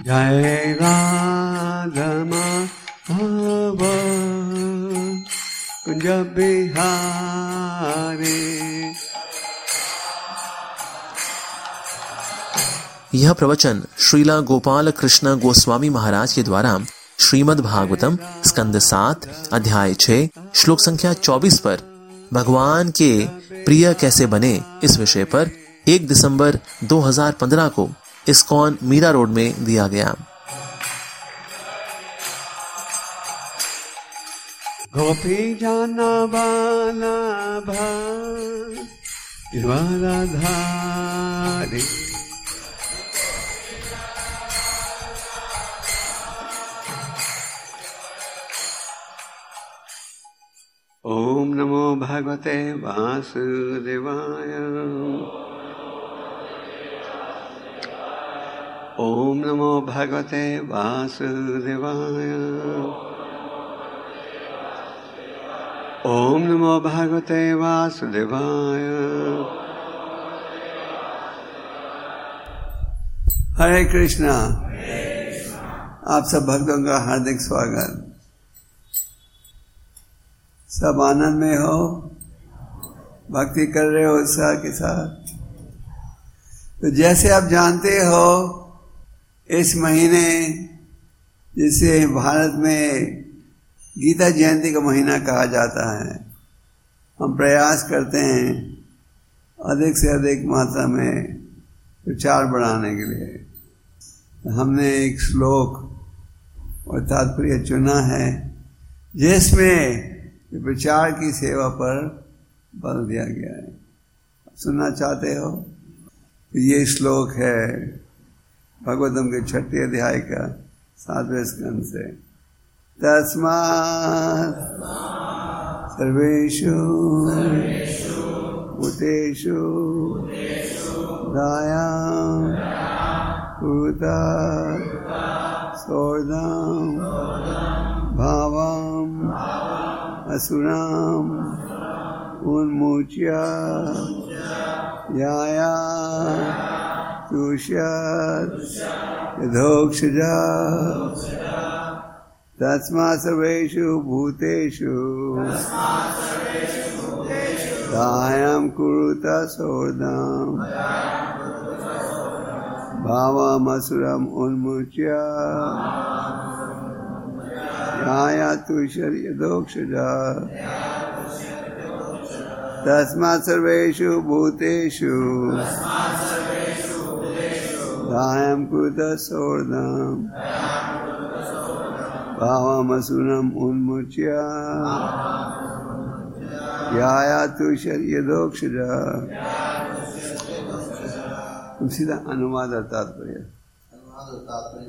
जय राधा माधव कुंज बिहारी। यह प्रवचन श्रीला गोपाल कृष्ण गोस्वामी महाराज के द्वारा श्रीमद् भागवतम स्कंद 7 अध्याय 6 श्लोक संख्या 24 पर भगवान के प्रिय कैसे बने इस विषय पर 1 दिसंबर 2015 को इस्कॉन मीरा रोड में दिया गया। गोपी जाना वाला धारी ओम नमो भगवते वासुदेवाय। ओम नमो भगवते वासुदेवाय। ओम नमो भगवते वासुदेवाय। हरे कृष्णा। आप सब भक्तों का हार्दिक स्वागत। सब आनंद में हो, भक्ति कर रहे हो उत्साह के साथ। तो जैसे आप जानते हो, इस महीने जिसे भारत में गीता जयंती का महीना कहा जाता है, हम प्रयास करते हैं अधिक से अधिक मात्रा में प्रचार बढ़ाने के लिए। हमने एक श्लोक और तात्पर्य चुना है जिसमें प्रचार की सेवा पर बल दिया गया है। सुनना चाहते हो तो ये श्लोक है भागवतम के 6 अध्याय का 7वें स्कंद से। तस्मात् सर्वेषु भूतेषु दयां कुरुता सौर्धं भावम् असुराम् उन्मुच्य याया तुष्यत् यथोक्षजा। तस्मात् सर्वेषु भूतेषु दयां कुरुत सौर्धं भावमसुरम् उन्मुच्य याया तुष्यत् यथोक्षजा। तस्मात् सर्वेषु भूतेषु दयां कुरुत सौर्धं भावमसुरम् उन्मुच्य याया तुष्यत् यथोक्षजा। तुम सीधा अनुवाद और तात्पर्य। अनुवाद और तात्पर्य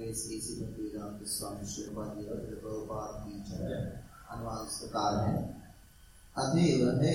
अनुवाद इस प्रकार है। अतएव है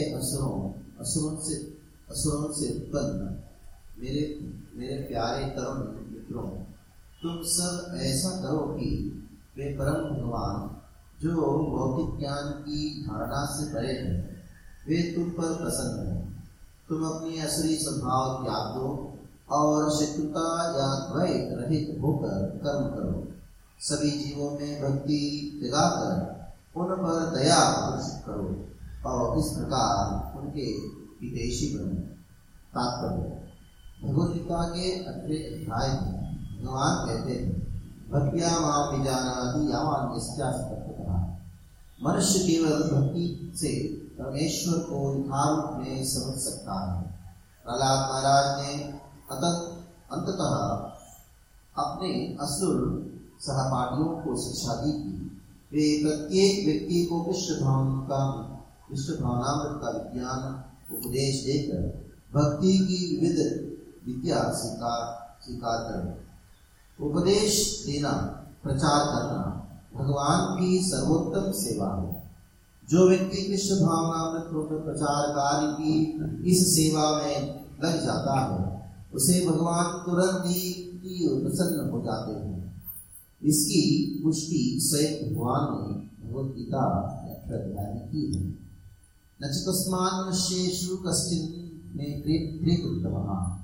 असुरों से उत्पन्न मेरे प्यारे तरुण मित्रों, तुम सब ऐसा करो कि वे परम भगवान जो भौतिक ज्ञान की धारणा से परे हैं, वे तुम पर प्रसन्न हैं। तुम अपनी असली स्वभाव त्याग दो और शत्रुता या द्वैत रहित होकर कर्म करो। सभी जीवों में भक्ति जगाकर उन पर दया प्रदर्शित करो और इस प्रकार उनके हितैषी बनो। तात्पर्य। भगवद गीता के 8वें अध्याय में भगवान कहते हैं, भक्त्या मां विजानाति यावान् यस्यास्ति तत्त्वतः। मनुष्य केवल भक्ति से परमेश्वर को यथार्थ में समझ सकता है। प्रहलाद महाराज ने अंततः अपने असुर सहपाठियों को शिक्षा दी कि वे प्रत्येक व्यक्ति को कृष्ण भावनामृत का विज्ञान उपदेश देकर भक्ति की विविध विद्या स्वीकार करें। उपदेश देना, प्रचार करना भगवान की सर्वोत्तम सेवा है। जो व्यक्ति कृष्ण भावनामृत होकर प्रचार कार्य की इस सेवा में लग जाता है, उसे भगवान तुरंत ही प्रसन्न हो जाते हैं। इसकी पुष्टि स्वयं भगवान ने भगवद गीता अध्याय में की है। न च तस्मान् मनुष्येषु कश्चिन् मे प्रीतुत्तमः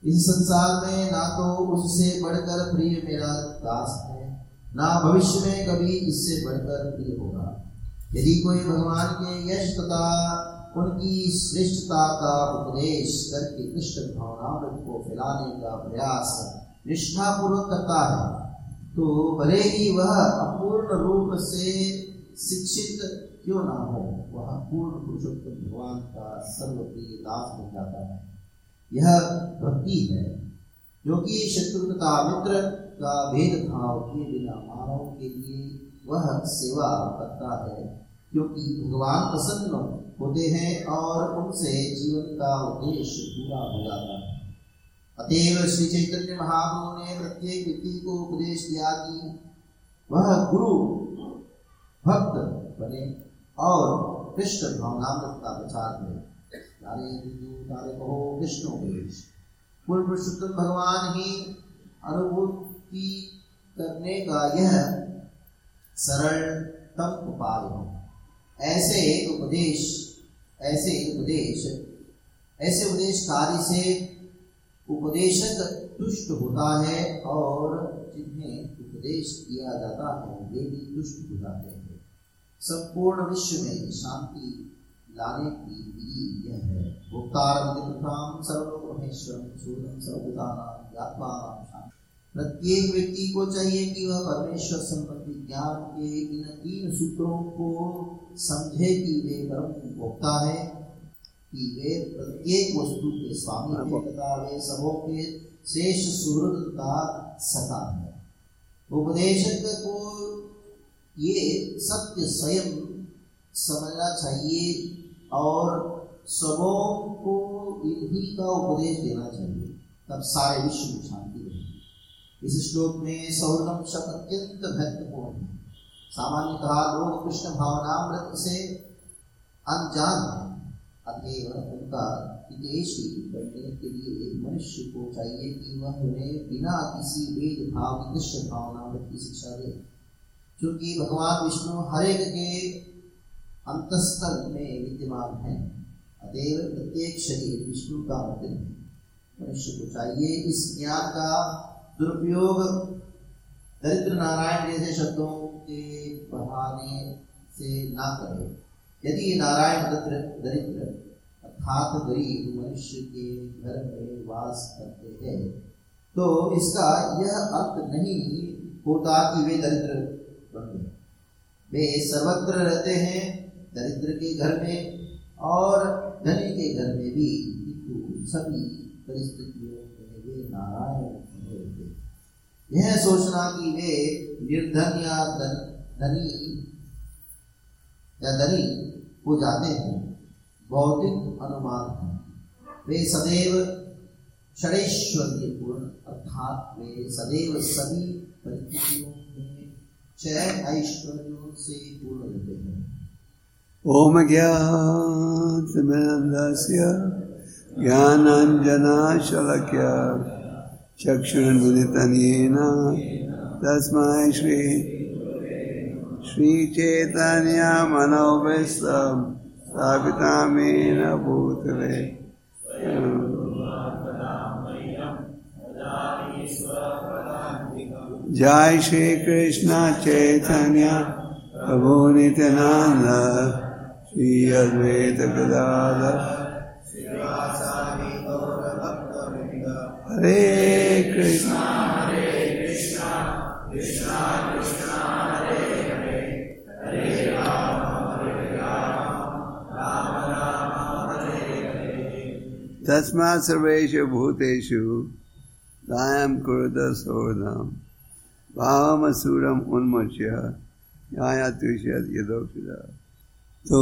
इस संसार में ना तो उससे बढ़कर प्रिय मेरा दास है, ना भविष्य में कभी इससे बढ़कर प्रिय होगा। यदि कोई भगवान के यश तथा उनकी श्रेष्ठता का उपदेश करके कृष्ण भावनामृत को फैलाने का प्रयास निष्ठापूर्वक करता है, तो भले ही वह अपूर्ण रूप से शिक्षित क्यों ना हो, वह पूर्ण पुरुषोत्तम भगवान का सर्वप्रिय दास बन जाता है। यह भक्ति है जो कि शत्रु तथा मित्र का भेदभाव किए बिना मानव के लिए वह सेवा करता है, क्योंकि भगवान प्रसन्न होते हैं और उनसे जीवन का उद्देश्य पूरा हो जाता है। अतएव श्री चैतन्य महाप्रभु ने प्रत्येक व्यक्ति को उपदेश दिया कि वह गुरु भक्त बने और कृष्ण भावनामृत का प्रचार करें। तारे हिंदू तारे कहो कृष्ण उपदेश। पूर्ण पुरुषोत्तम भगवान ही अनुभूति करने का यह सरलतम उपाय है। ऐसे उपदेश कार्य से उपदेशक तुष्ट होता है और जिन्हें उपदेश किया जाता है वे भी तुष्ट हो जाते हैं। संपूर्ण विश्व में शांति लाने की विधि यह है। प्रत्येक व्यक्ति को चाहिए कि वह परमेश्वर संबंधी ज्ञान के इन 3 सूत्रों को समझे कि वे परम भोक्ता है, कि वे प्रत्येक वस्तु के स्वामी है तथा वे सबों के श्रेष्ठ सुहृद का सखा है। उपदेशक को ये सत्य स्वयं समझना चाहिए और सबों को इन्हीं का उपदेश देना चाहिए, तब सारे विश्व में शांति रहेगी। इस श्लोक में सौर्णम शब्द अत्यंत महत्वपूर्ण है। सामान्यतः लोग कृष्ण भावनामृत से अनजान हैं, अतएव उनका हितैषी बनने के लिए मनुष्य को चाहिए कि वह उन्हें बिना किसी भेदभाव की कृष्ण भावनामृत की शिक्षा दे। क्योंकि भगवान विष्णु हर एक के अंतस्थल में विद्यमान है, अतएव प्रत्येक शरीर विष्णु का मंदिर है। मनुष्य को चाहिए इस ज्ञान का दुरुपयोग दरिद्र नारायण जैसे शब्दों के बहाने से ना करे। यदि नारायण दरिद्र अर्थात गरीब मनुष्य के घर में वास करते हैं, तो इसका यह अर्थ नहीं होता कि वे दरिद्र बन गए। वे सर्वत्र रहते हैं, दरिद्र के घर में और धनी के घर में भी, किंतु सभी परिस्थितियों में वे नारायण रहते। यह सोचना कि वे निर्धन या धनी हो जाते हैं भौतिक अनुमान है। वे सदैव षडैश्वर्यपूर्ण अर्थात वे सदैव सभी परिस्थितियों में चैन ऐश्वर्यों से पूर्ण रहते हैं। ओम ज्ञानतिमिरन्धस्य ज्ञानाञ्जनशलाकया चक्षुरुन्मिलितं येन तस्मै श्रीचैतन्यमनोभीष्टं स्थापितं येन भूतले जय श्री कृष्ण चैतन्य प्रभु नित्यानंद श्री अद्वैत गदाधर हरे कृष्ण कृष्ण कृष्ण हरे हरे हरे राम हरे हरे तस्मात् सर्वेषु भूतेषु दयां कुरुत सोऽर्धं भावमसूरम उन्मोच्य न्यायात्युष्यत् यदोक्षिता। तो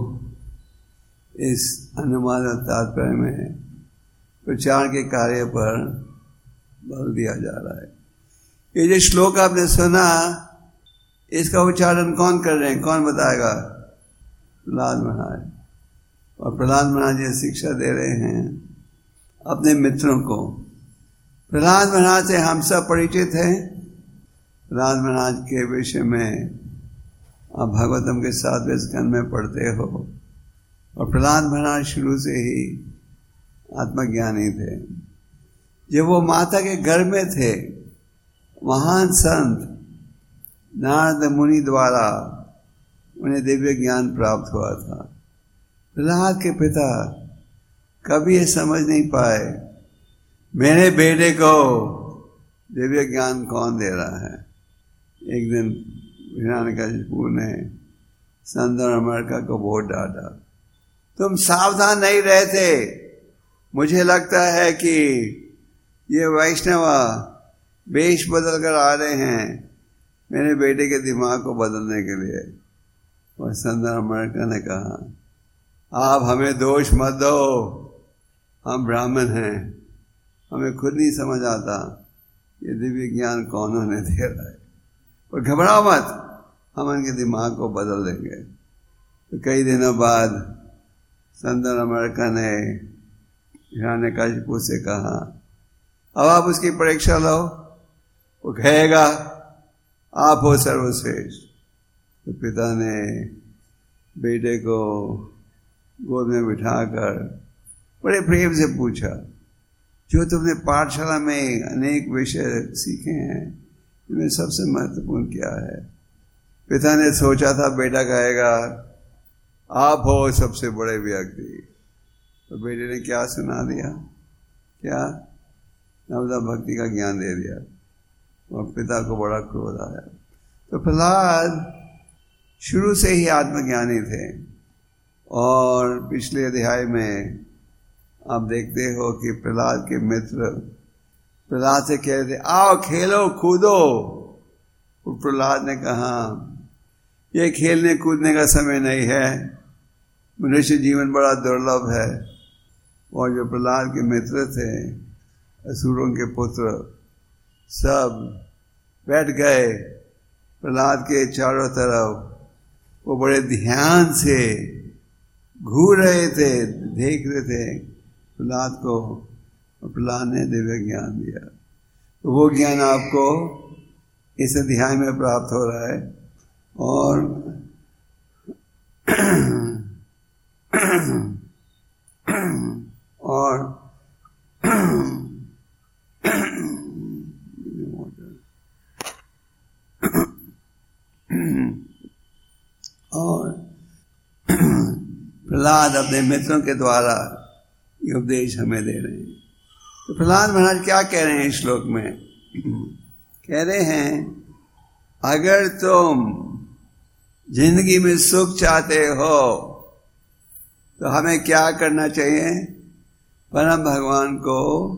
इस अनुवाद तात्पर्य में प्रचार के कार्य पर बल दिया जा रहा है। ये जो श्लोक आपने सुना, इसका उच्चारण कौन कर रहे हैं, कौन बताएगा? प्रहलाद महाराज। और प्रहलाद महाराज ये शिक्षा दे रहे हैं अपने मित्रों को। प्रहलाद महाराज से हम सब परिचित हैं। प्रहलाद महाराज के विषय में आप भागवतम के 7वें स्कंद में पढ़ते हो। और प्रहलाद महाराज शुरू से ही आत्मज्ञानी थे। जब वो माता के गर्भ में थे, महान संत नारद मुनि द्वारा उन्हें दिव्य ज्ञान प्राप्त हुआ था। प्रहलाद के पिता कभी ये समझ नहीं पाए मेरे बेटे को दिव्य ज्ञान कौन दे रहा है। एक दिन हिरण्यकशिपु ने संत अमेरिका को बहुत डांटा, तुम सावधान नहीं रहते, मुझे लगता है कि ये वैष्णव वेश बदल कर आ रहे हैं मेरे बेटे के दिमाग को बदलने के लिए। और संत अमेरिका ने कहा, आप हमें दोष मत दो, हम ब्राह्मण हैं, हमें खुद नहीं समझ आता ये दिव्य ज्ञान कौन उन्हें दे रहा है, और घबराओ मत, हम उनके दिमाग को बदल देंगे। तो कई दिनों बाद संत अमेरिका ने हिरण्यकशिपु से कहा, अब आप उसकी परीक्षा लो, वो कहेगा आप हो सर्वश्रेष्ठ। तो पिता ने बेटे को गोद में बिठाकर बड़े प्रेम से पूछा, जो तुमने पाठशाला में अनेक विषय सीखे हैं, इनमें सबसे महत्वपूर्ण क्या है? पिता ने सोचा था बेटा कहेगा आप हो सबसे बड़े व्यक्ति। तो बेटे ने क्या सुना दिया? क्या? नवदा भक्ति का ज्ञान दे दिया, और पिता को बड़ा क्रोध आया। तो प्रहलाद शुरू से ही आत्मज्ञानी थे, और पिछले अध्याय में आप देखते हो कि प्रहलाद के मित्र प्रहलाद से कह रहे थे आओ खेलो कूदो। तो प्रहलाद ने कहा ये खेलने कूदने का समय नहीं है, मनुष्य जीवन बड़ा दुर्लभ है। और जो प्रहलाद के मित्र थे, असुरों के पुत्र, सब बैठ गए प्रहलाद के चारों तरफ। वो बड़े ध्यान से घूर रहे थे, देख रहे थे प्रहलाद को, और प्रहलाद ने दिव्य ज्ञान दिया। तो वो ज्ञान आपको इस अध्याय में प्राप्त हो रहा है। और प्रहलाद अपने मित्रों के द्वारा ये उपदेश हमें दे रहे हैं। तो प्रहलाद महाराज क्या कह रहे हैं इस श्लोक में? कह रहे हैं अगर तुम जिंदगी में सुख चाहते हो तो हमें क्या करना चाहिए? परम भगवान को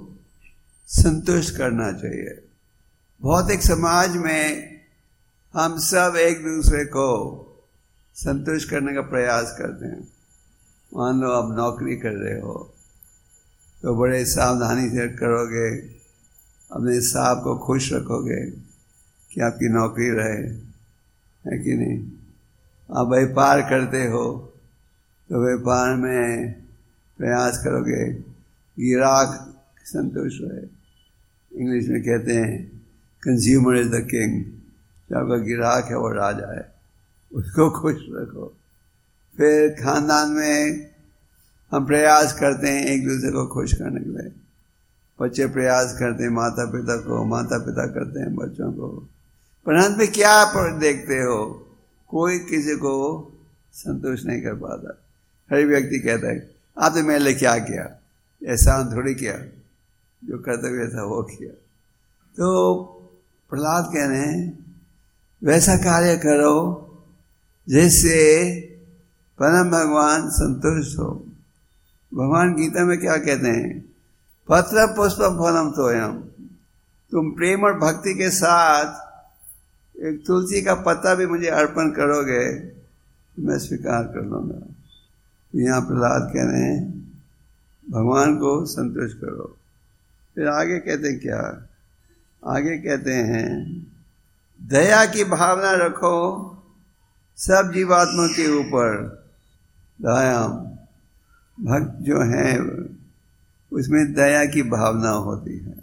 संतुष्ट करना चाहिए। भौतिक समाज में हम सब एक दूसरे को संतुष्ट करने का प्रयास करते हैं। मान लो आप नौकरी कर रहे हो तो बड़े सावधानी से करोगे, अपने साहब को खुश रखोगे कि आपकी नौकरी रहे, है कि नहीं? आप व्यापार करते हो तो व्यापार में प्रयास करोगे ग्राहक संतुष्ट रहे। इंग्लिश में कहते हैं कंज्यूमर इज द किंग। जो आपका ग्राहक है वो राजा है, उसको खुश रखो। फिर खानदान में हम प्रयास करते हैं एक दूसरे को खुश करने के लिए। बच्चे प्रयास करते हैं माता पिता को, माता पिता करते हैं बच्चों को। पर अंत में क्या देखते हो? कोई किसी को संतुष्ट नहीं कर पाता। हर व्यक्ति कहता है आपने मेरे लिए क्या किया? एहसान थोड़ी किया, जो कर्तव्य था वो किया। तो प्रहलाद कह रहे हैं वैसा कार्य करो जिससे परम भगवान संतुष्ट हो। भगवान गीता में क्या कहते हैं? पत्र पुष्प फलम तोयम। तुम प्रेम और भक्ति के साथ एक तुलसी का पत्ता भी मुझे अर्पण करोगे तो मैं स्वीकार कर लूंगा। यहाँ प्रहलाद कह रहे हैं भगवान को संतुष्ट करो। फिर आगे कहते हैं क्या? आगे कहते हैं दया की भावना रखो सब जीवात्मा के ऊपर। दया, भक्त जो है उसमें दया की भावना होती है।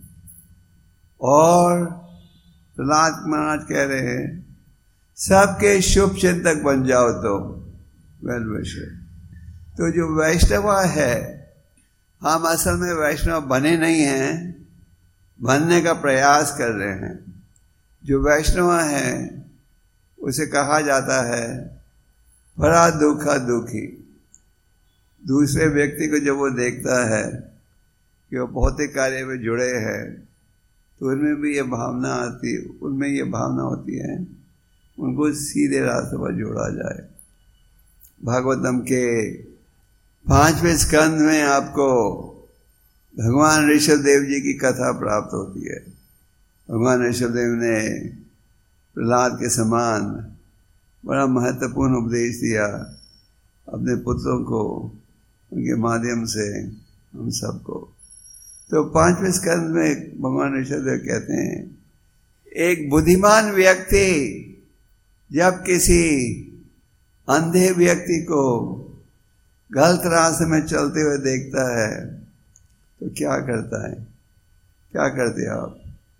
और प्रहलाद महाराज कह रहे हैं सबके शुभ चिंतक बन जाओ तो वेल विशर। तो जो वैष्णव है, हम असल में वैष्णव बने नहीं हैं, बनने का प्रयास कर रहे हैं। जो वैष्णव है उसे कहा जाता है बड़ा दुखा दुखी। दूसरे व्यक्ति को जब वो देखता है कि वो भौतिक कार्य में जुड़े हैं तो उनमें भी ये भावना आती, उनमें ये भावना होती है उनको सीधे रास्ते पर जोड़ा जाए। भागवतम के 5वें स्कंद में आपको भगवान ऋषभदेव जी की कथा प्राप्त होती है। भगवान ऋषभदेव ने प्रहलाद के समान बड़ा महत्वपूर्ण उपदेश दिया अपने पुत्रों को, उनके माध्यम से हम सबको। तो 5वें स्कंद में भगवान ऋषभदेव कहते हैं एक बुद्धिमान व्यक्ति जब किसी अंधे व्यक्ति को गलत रास्ते में चलते हुए देखता है तो क्या करता है? क्या करते आप?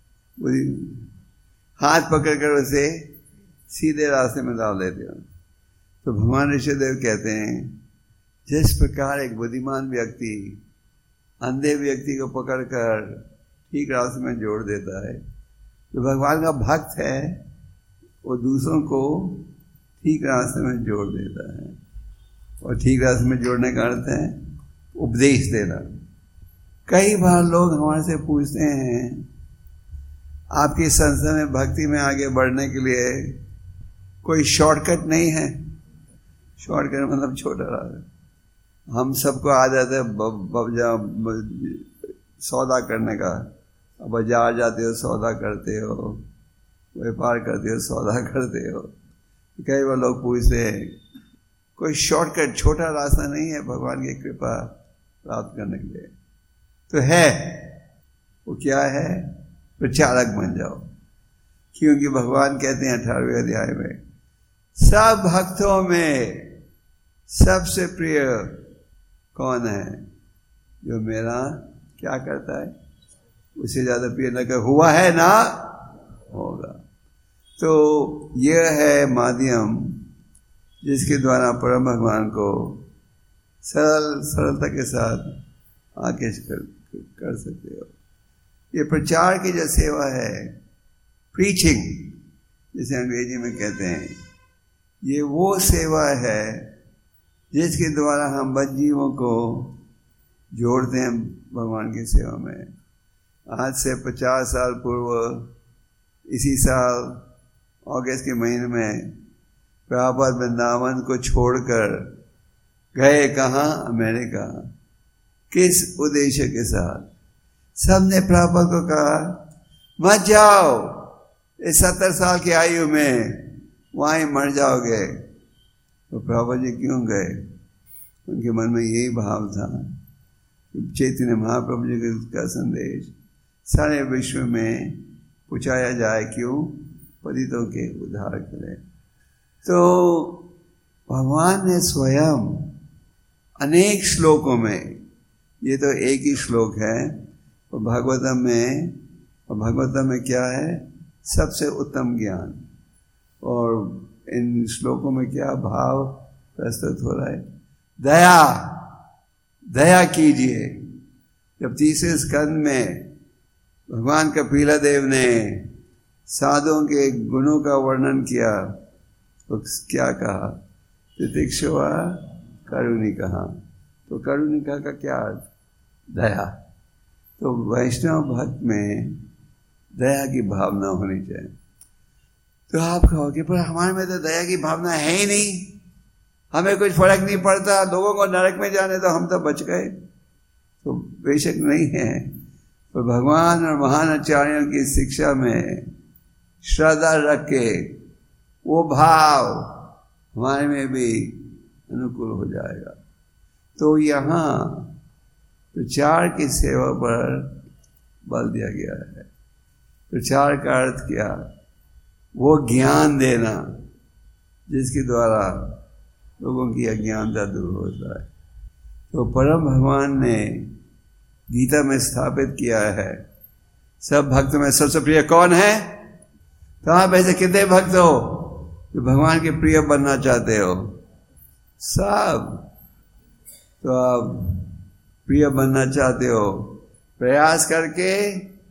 हाथ पकड़कर उसे सीधे रास्ते में डाल देते हो। तो भगवान ऋषभदेव कहते हैं जिस प्रकार एक बुद्धिमान व्यक्ति अंधे व्यक्ति को पकड़कर ठीक रास्ते में जोड़ देता है, जो भगवान का भक्त है वो दूसरों को ठीक रास्ते में जोड़ देता है। और ठीक रास्ते में जोड़ने का अर्थ है उपदेश देना। कई बार लोग हमारे से पूछते हैं आपकी संस्था में भक्ति में आगे बढ़ने के लिए कोई शॉर्टकट नहीं है? शॉर्टकट मतलब छोटा रास्ता। हम सबको आदत है सौदा करने का। बाजार जाते हो सौदा करते हो, व्यापार करते हो सौदा करते हो। कई बार लोग पूछते हैं कोई शॉर्टकट छोटा रास्ता नहीं है भगवान की कृपा प्राप्त करने के लिए? तो है। वो क्या है? प्रचारक बन जाओ। क्योंकि भगवान कहते हैं 18वें अध्याय में सब भक्तों में सबसे प्रिय कौन है? जो मेरा क्या करता है उससे ज्यादा प्रिय न कर हुआ है ना होगा। तो यह है माध्यम जिसके द्वारा परम भगवान को सरलता के साथ आके कर सकते हो। ये प्रचार की जो सेवा है, प्रीचिंग जिसे अंग्रेजी में कहते हैं, ये वो सेवा है जिसके द्वारा हम बद्जीवों को जोड़ते हैं भगवान की सेवा में। आज से 50 साल पूर्व इसी साल अगस्त के महीने में प्रभुपाद वृंदावन को छोड़कर गए कहाँ? अमेरिका। किस उद्देश्य के साथ? सबने प्रभुपाद को कहा मत जाओ, इस 70 साल की आयु में वहीं मर जाओगे। तो प्रभुपाद जी क्यों गए? उनके मन में यही भाव था चैतन्य महाप्रभु जी का संदेश सारे विश्व में पहुंचाया जाए, क्यों? पतितों के उद्धार करें। तो भगवान ने स्वयं अनेक श्लोकों में, ये तो एक ही श्लोक है और भागवतम में क्या है? सबसे उत्तम ज्ञान। और इन श्लोकों में क्या भाव प्रस्तुत हो रहा है? दया कीजिए। जब तीसरे स्कंद में भगवान कपिलदेव ने साधुओं के गुणों का वर्णन किया तो क्या कहा? तितिक्षुवा करुणिका। तो करुणिका का क्या अर्थ? दया। तो वैष्णव भक्त में दया की भावना होनी चाहिए। तो आप कहोगे पर हमारे में तो दया की भावना है ही नहीं, हमें कुछ फर्क नहीं पड़ता, लोगों को नरक में जाने तो हम तो बच गए। तो बेशक नहीं है, पर भगवान और महान आचार्यों की शिक्षा में श्रद्धा रख के वो भाव हमारे में भी अनुकूल हो जाएगा। तो यहाँ प्रचार की सेवा पर बल दिया गया है। प्रचार का अर्थ क्या? वो ज्ञान देना जिसके द्वारा लोगों की अज्ञानता दूर होता है। तो परम भगवान ने गीता में स्थापित किया है सब भक्त में सबसे प्रिय कौन है? तो आप ऐसे कितने भक्त हो जो भगवान के प्रिय बनना चाहते हो? सब। तो आप प्रिय बनना चाहते हो, प्रयास करके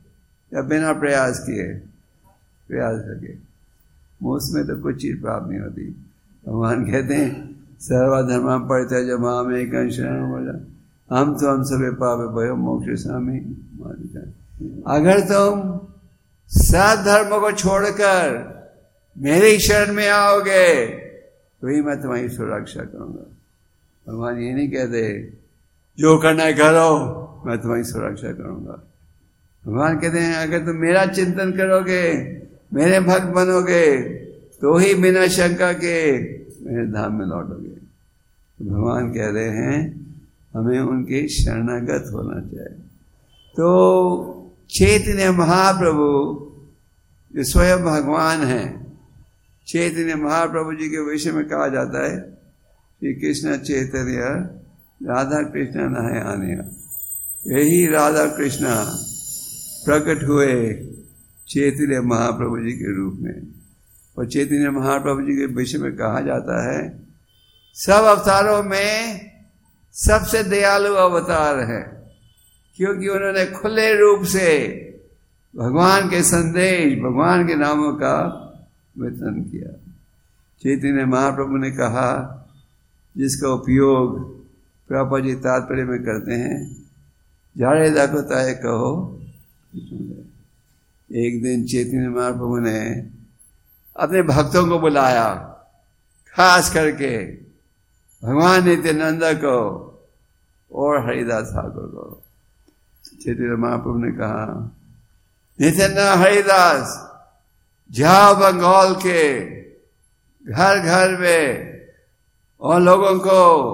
या बिना प्रयास किए, प्रयास करके मोक्ष में तो कुछ चीज प्राप्त नहीं होती। भगवान कहते हैं सर्वधर्म परित्यज्य मामेकं शरणं व्रज हम तो हम सब पाप भयो मोक्षयिष्यामि। अगर तुम सब धर्मों को छोड़कर मेरे शरण में आओगे तो ही मैं तुम्हारी सुरक्षा करूंगा। भगवान ये नहीं कहते जो करना है करो, मैं तुम्हारी सुरक्षा करूंगा। भगवान कहते हैं अगर तुम मेरा चिंतन करोगे, मेरे भक्त बनोगे, तो ही बिना शंका के मेरे धाम में लौटोगे। तो भगवान कह रहे हैं हमें उनके शरणागत होना चाहिए। तो चैतन्य महाप्रभु जो स्वयं भगवान हैं, चैतन्य महाप्रभु जी के विषय में कहा जाता है श्री कृष्ण चैतन्य राधा कृष्ण नहाय आनिया। यही राधा कृष्ण प्रकट हुए चैतन्य महाप्रभु जी के रूप में। और चैतन्य महाप्रभु जी के विषय में कहा जाता है सब अवतारों में सबसे दयालु अवतार है, क्योंकि उन्होंने खुले रूप से भगवान के संदेश, भगवान के नामों का वितरण किया। चैतन्य महाप्रभु ने कहा जिसका उपयोग प्रभुपाद जी तात्पर्य में करते हैं, जाड़े दाको ताए कहो। एक दिन चैतन्य महाप्रभु ने अपने भक्तों को बुलाया, खास करके भगवान नित्यानंद को और हरिदास ठाकुर को। चैतन्य महाप्रभु ने कहा नित्यानंद हरिदास जाओ बंगाल के घर घर में और लोगों को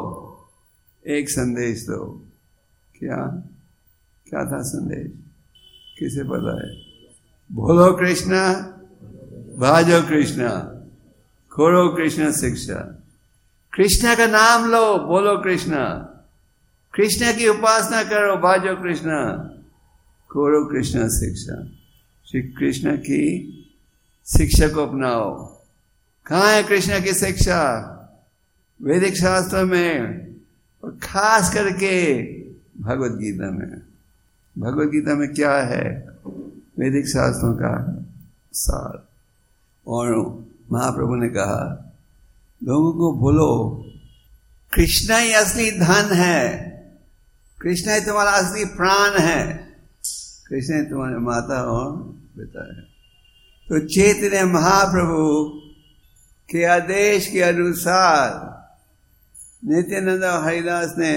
एक संदेश दो। क्या क्या था संदेश, किसे पता है? बोलो कृष्णा, भाजो कृष्णा, खोरो कृष्ण शिक्षा। कृष्णा का नाम लो, बोलो कृष्णा, कृष्णा की उपासना करो, भाजो कृष्णा, खोरो कृष्ण शिक्षा। श्री कृष्ण की शिक्षा को अपनाओ। कहाँ है कृष्ण की शिक्षा? वैदिक शास्त्र में, और खास करके भगवत गीता में। भगवत गीता में क्या है? वैदिक शास्त्रों का सार। और महाप्रभु ने कहा लोगों को बोलो कृष्ण ही असली धन है, कृष्ण ही तुम्हारा असली प्राण है, कृष्ण ही तुम्हारे माता और पिता है। तो चैतन्य महाप्रभु के आदेश के अनुसार नित्यानंद और हरिदास ने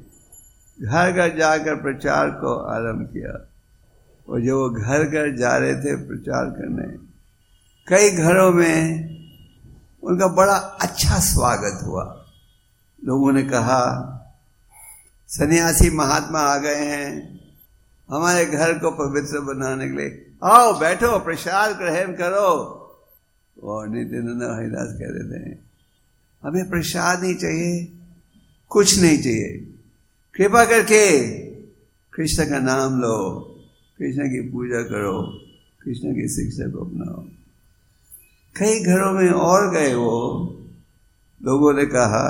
घर घर जाकर प्रचार को आरंभ किया। और जो वो घर घर जा रहे थे प्रचार करने, कई घरों में उनका बड़ा अच्छा स्वागत हुआ। लोगों ने कहा सन्यासी महात्मा आ गए हैं हमारे घर को पवित्र बनाने के लिए, आओ बैठो प्रसाद ग्रहण करो। और नित्यानंद हरिदास कह रहे थे हमें प्रसाद नहीं चाहिए, कुछ नहीं चाहिए, कृपा करके कृष्ण का नाम लो, कृष्ण की पूजा करो, कृष्ण की शिक्षा को अपनाओ। कई घरों में और गए वो लोगों ने कहा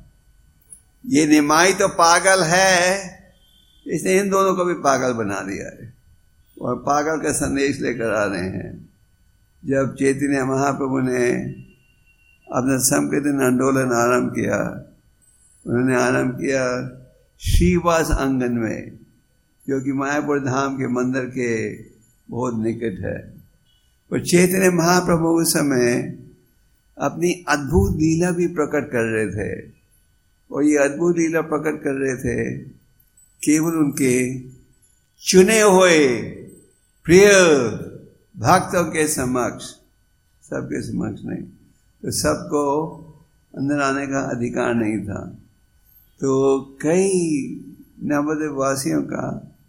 ये निमाई तो पागल है, इसने इन दोनों को भी पागल बना दिया है, और पागल का संदेश लेकर आ रहे हैं। जब चैतन्य महाप्रभु ने अपना संकीर्तन आंदोलन आरंभ किया, उन्होंने आरंभ किया श्रीवास आंगन में, जो कि मायापुर धाम के मंदिर के बहुत निकट है। और चैतन्य महाप्रभु उस समय अपनी अद्भुत लीला भी प्रकट कर रहे थे। और ये अद्भुत लीला प्रकट कर रहे थे केवल उनके चुने हुए प्रिय भक्तों के समक्ष, सबके समक्ष नहीं। तो सबको अंदर आने का अधिकार नहीं था। तो कई नवद्वीप वासियों का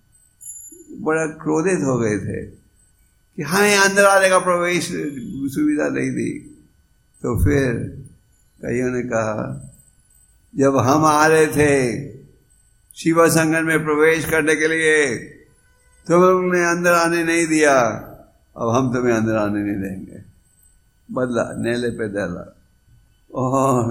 बड़ा क्रोधित हो गए थे कि हमें अंदर आने का प्रवेश सुविधा नहीं दी। तो फिर कईयों ने कहा जब हम आ रहे थे शिवा संगम में प्रवेश करने के लिए तो उन्होंने अंदर आने नहीं दिया, अब हम तुम्हें अंदर आने नहीं देंगे। बदला, नेले पे दला। और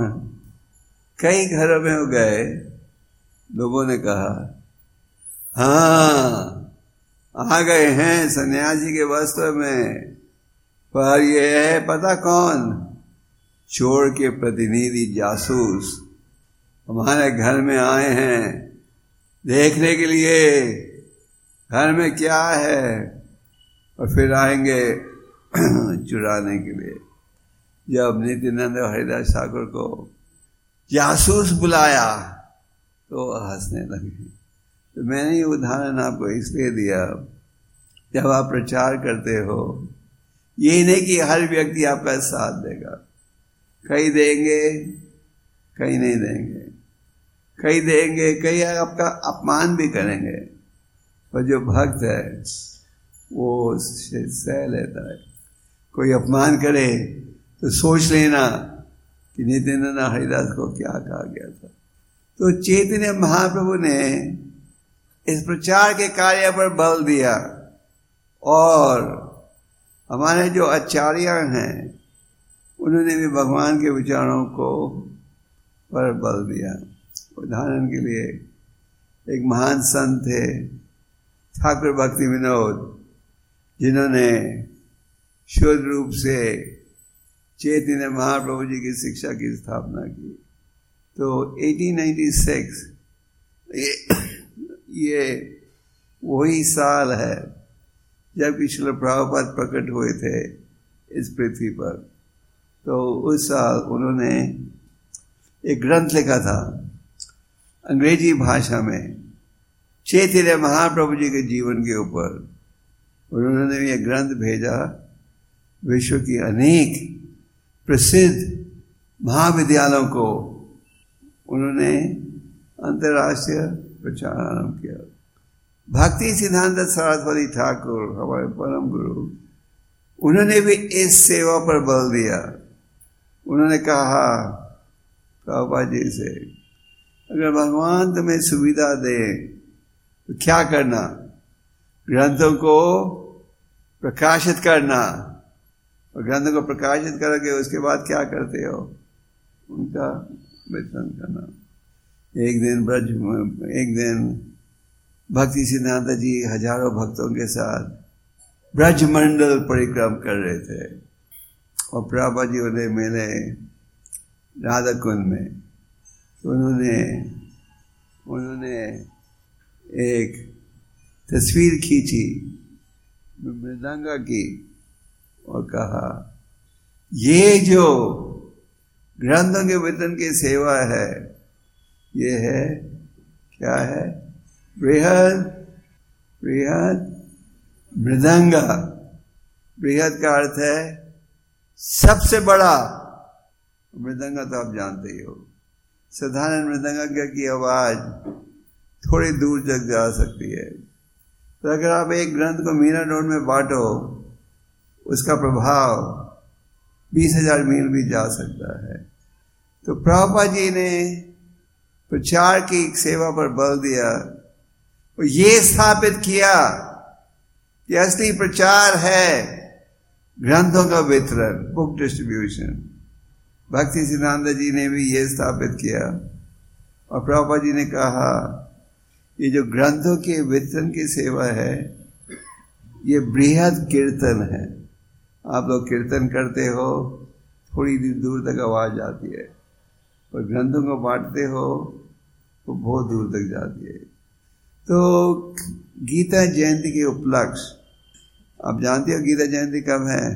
कई घरों में हो गए, लोगों ने कहा हाँ आ गए हैं सन्यासी के वस्त्र में, पर ये है पता कौन? चोर के प्रतिनिधि, जासूस हमारे घर में आए हैं देखने के लिए घर में क्या है, और फिर आएंगे चुराने के लिए। जब नित्यानंद हरिदास ठाकुर को जासूस बुलाया तो हंसने लगे। तो मैंने ये उदाहरण आपको इसलिए दिया, जब आप प्रचार करते हो, ये नहीं कि हर व्यक्ति आपका साथ देगा। कई देंगे, कई नहीं देंगे, कई देंगे, कई आपका अपमान भी करेंगे, पर जो भक्त है वो सह लेता है। कोई अपमान करे तो सोच लेना कि नित्यानंद हरिदास को क्या कहा गया था। तो चैतन्य महाप्रभु ने इस प्रचार के कार्य पर बल दिया, और हमारे जो आचार्य हैं उन्होंने भी भगवान के विचारों को पर बल दिया। उदाहरण के लिए एक महान संत थे ठाकुर भक्ति विनोद, जिन्होंने शुद्ध रूप से चैतन्य महाप्रभु जी की शिक्षा की स्थापना की। तो 1896 ये वही साल है जब कि श्रील प्रभुपाद प्रकट हुए थे इस पृथ्वी पर। तो उस साल उन्होंने एक ग्रंथ लिखा था अंग्रेजी भाषा में चैतन्य महाप्रभु जी के जीवन के ऊपर। उन्होंने ये ग्रंथ भेजा विश्व की अनेक प्रसिद्ध महाविद्यालयों को, उन्होंने अंतर्राष्ट्रीय प्रचार आरंभ किया। भक्ति सिद्धांत सरस्वती ठाकुर हमारे परम गुरु, उन्होंने भी इस सेवा पर बल दिया। उन्होंने कहा प्रभुपाद जी से, अगर भगवान तुम्हें सुविधा दे तो क्या करना? ग्रंथों को प्रकाशित करना, और ग्रंथों को प्रकाशित करके उसके बाद क्या करते हो? उनका वितरण करना। एक दिन भक्ति सिद्धांत जी हजारों भक्तों के साथ ब्रजमंडल परिक्रम कर रहे थे, और प्रभुपाद जी उन्हें मिले राधा कुंड में। तो उन्होंने एक तस्वीर खींची मृदंगा की और कहा, ये जो ग्रंथों के वितरण की सेवा है, ये है क्या है? बृहद मृदंगा। बृहद का अर्थ है सबसे बड़ा। मृदंगा तो आप जानते ही हो, साधारण मृदंगा की आवाज थोड़ी दूर तक जा सकती है। तो अगर आप एक ग्रंथ को मीरा रोड में बांटो, उसका प्रभाव 20,000 मील भी जा सकता है। तो प्रभुपाद जी ने प्रचार की सेवा पर बल दिया और ये स्थापित किया कि असली प्रचार है ग्रंथों का वितरण, बुक डिस्ट्रीब्यूशन। भक्ति सिद्धांत जी ने भी ये स्थापित किया, और प्रभुपाद जी ने कहा ये जो ग्रंथों के वितरण की सेवा है, ये बृहद कीर्तन है। आप लोग कीर्तन करते हो, थोड़ी दूर तक आवाज आती है, और ग्रंथों को बांटते हो तो बहुत दूर तक जाती है। तो गीता जयंती के उपलक्ष्य, आप जानते हो गीता जयंती कब है?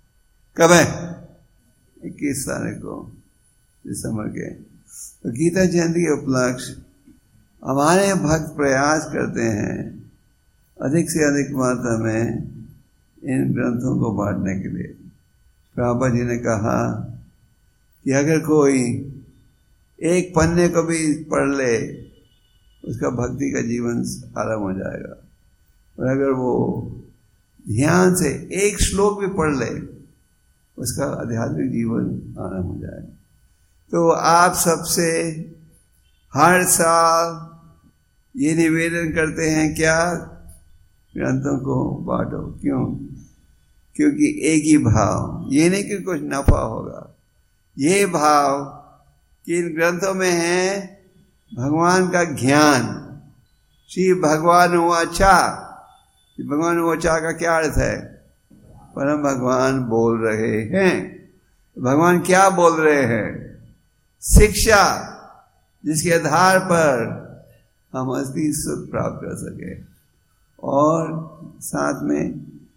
21 तारीख को दिसंबर के। तो गीता जयंती के उपलक्ष्य हमारे भक्त प्रयास करते हैं अधिक से अधिक मात्रा में इन ग्रंथों को बांटने के लिए। प्रभुपाद जी ने कहा कि अगर कोई एक पन्ने को भी पढ़ ले, उसका भक्ति का जीवन आरंभ हो जाएगा, और अगर वो ध्यान से एक श्लोक भी पढ़ ले, उसका आध्यात्मिक जीवन आरंभ हो जाएगा। तो आप सबसे हर साल ये निवेदन करते हैं क्या? ग्रंथों को बांटो। क्यों? क्योंकि एक ही भाव, ये नहीं कि कुछ नफा होगा, ये भाव कि इन ग्रंथों में है भगवान का ज्ञान। श्री भगवान हुआ अच्छा, कि भगवान ओचा का क्या अर्थ है? परम भगवान बोल रहे हैं। भगवान क्या बोल रहे हैं? शिक्षा जिसके आधार पर हम असली सुख प्राप्त कर सके। और साथ में